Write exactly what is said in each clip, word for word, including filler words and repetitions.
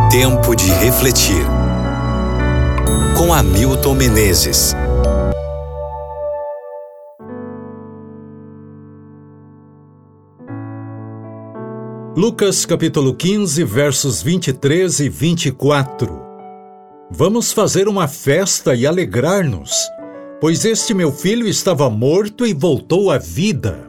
Tempo de refletir. Com Hamilton Menezes. Lucas capítulo quinze, versos vinte e três e vinte e quatro. Vamos fazer uma festa e alegrar-nos, pois este meu filho estava morto e voltou à vida.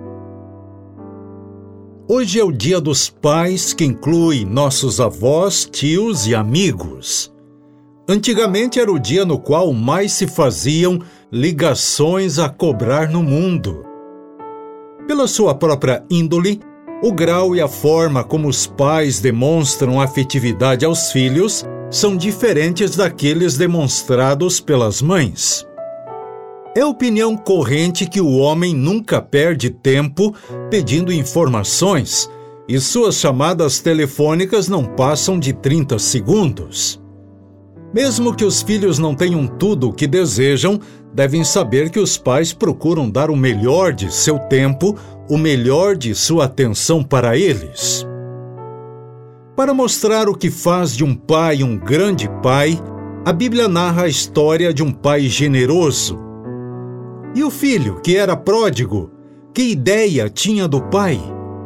Hoje é o Dia dos Pais, que inclui nossos avós, tios e amigos. Antigamente era o dia no qual mais se faziam ligações a cobrar no mundo. Pela sua própria índole, o grau e a forma como os pais demonstram afetividade aos filhos são diferentes daqueles demonstrados pelas mães. É opinião corrente que o homem nunca perde tempo pedindo informações e suas chamadas telefônicas não passam de trinta segundos. Mesmo que os filhos não tenham tudo o que desejam, devem saber que os pais procuram dar o melhor de seu tempo, o melhor de sua atenção para eles. Para mostrar o que faz de um pai um grande pai, a Bíblia narra a história de um pai generoso. E o filho, que era pródigo, que ideia tinha do pai?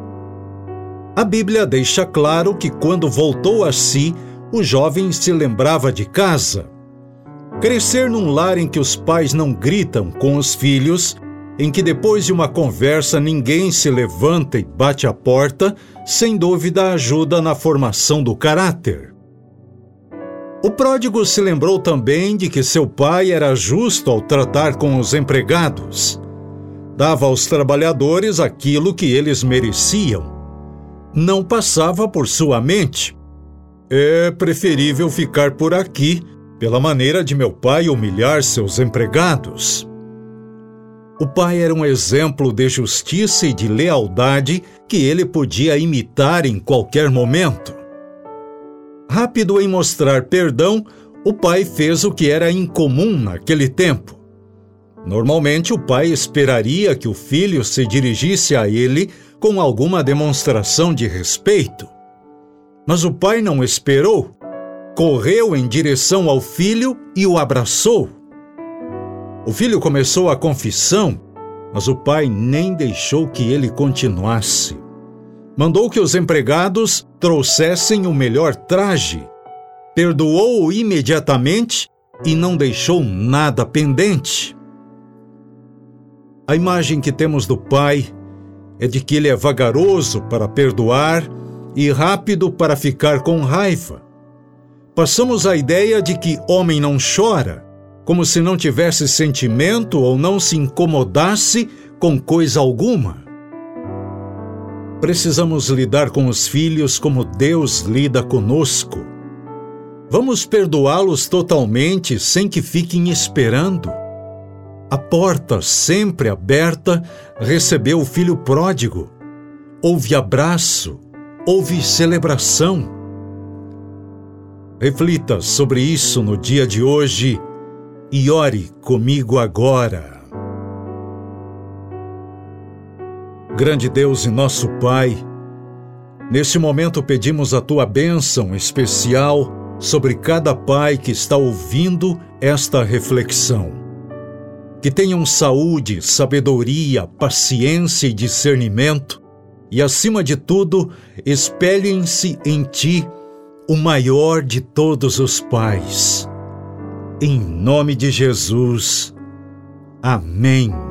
A Bíblia deixa claro que quando voltou a si, o jovem se lembrava de casa. Crescer num lar em que os pais não gritam com os filhos, em que depois de uma conversa ninguém se levanta e bate a porta, sem dúvida ajuda na formação do caráter. O pródigo se lembrou também de que seu pai era justo ao tratar com os empregados. Dava aos trabalhadores aquilo que eles mereciam. Não passava por sua mente: é preferível ficar por aqui, pela maneira de meu pai humilhar seus empregados. O pai era um exemplo de justiça e de lealdade que ele podia imitar em qualquer momento. Rápido em mostrar perdão, o pai fez o que era incomum naquele tempo. Normalmente, o pai esperaria que o filho se dirigisse a ele com alguma demonstração de respeito. Mas o pai não esperou. Correu em direção ao filho e o abraçou. O filho começou a confissão, mas o pai nem deixou que ele continuasse. Mandou que os empregados trouxessem o melhor traje, perdoou-o imediatamente e não deixou nada pendente. A imagem que temos do pai é de que ele é vagaroso para perdoar e rápido para ficar com raiva. Passamos a ideia de que homem não chora, como se não tivesse sentimento ou não se incomodasse com coisa alguma. Precisamos lidar com os filhos como Deus lida conosco. Vamos perdoá-los totalmente sem que fiquem esperando. A porta, sempre aberta, recebeu o filho pródigo. Houve abraço, houve celebração. Reflita sobre isso no dia de hoje e ore comigo agora. Grande Deus e nosso Pai, neste momento pedimos a Tua bênção especial sobre cada pai que está ouvindo esta reflexão. Que tenham saúde, sabedoria, paciência e discernimento e, acima de tudo, espelhem-se em Ti, o maior de todos os pais. Em nome de Jesus. Amém.